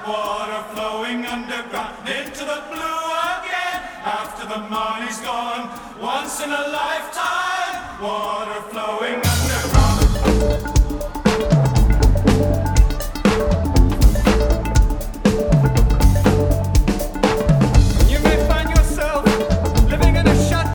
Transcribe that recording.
water flowing underground into the blue again. After the money's gone, once in a lifetime, water flowing